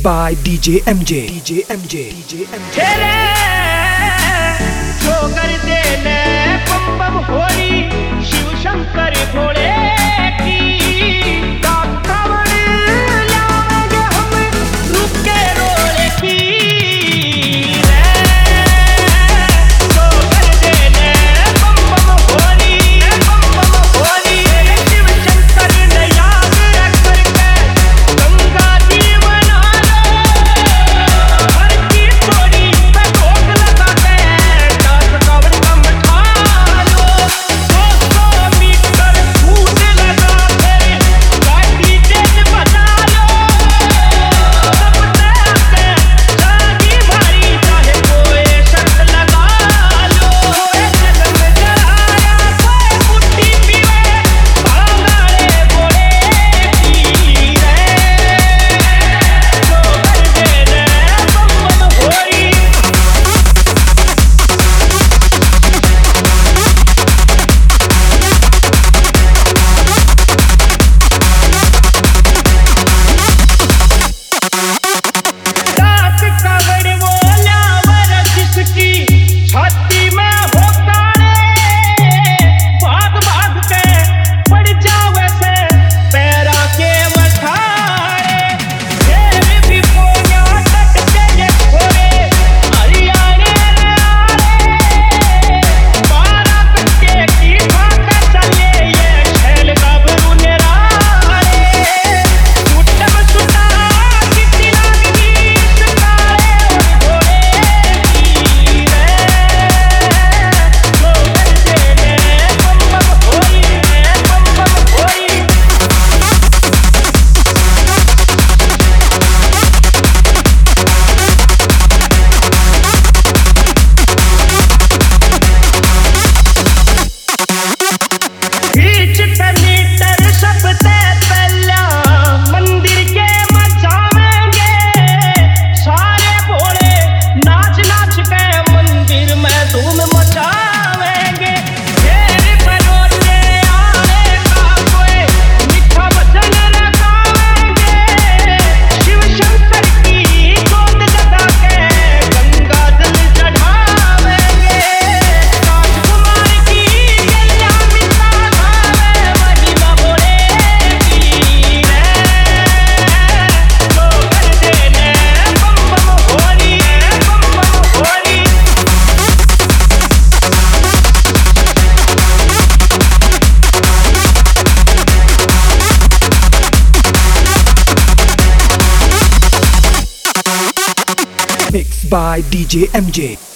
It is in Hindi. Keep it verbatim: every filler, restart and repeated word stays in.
by D J M J. D J M J. D J M J. जो कर देने बम बम होली शिव शंकर भोले की कावड़ लाएंगे हम रुके रोले की जो कर देने बम बम होली बम बम होली शिव शंकर ने याद रख करके गंगा जी बना लो हर की थोड़ी पे रोक लगा के दस कावड़ कम खा लो सौ सौ मीटर कूद लगा के गाड़ी तेज बजा लो सब आके जागी भारी चाहे कोई शर्त लगा लो जन्म जलाया कोई मुट्ठी पीवे भांगाड़े बोले की रे जो कर देने बम बम होली दास कावड़ बोला वर जिसकी छाती में हो काले भाग भाग के पड़ जावे से पैरा के मठारे फिर भी कोया तट के ये खोरे हरियाणे रे आले बारह कट्टे की भाग चले ये छैल गाभरू निराले सुटम सुटा किसी लागनी सकाले और भोले की रे जो कर देने बम बम होली बम बम होली बीच मीटर सबसे पहला मंदिर के मचावेंगे सारे भोले नाच नाच के मंदिर में धूम मचावेंगे फिर परोसे आने का कोई मीठा वचन लगावेंगे शिव शंकर की गोद लगा के गंगा जल चढ़ावेंगे राजकुमार की गैया मिटा खावे महिमा भोले की रे जो कर देने बम बम होली बम बम Holi Mixed by D J M J.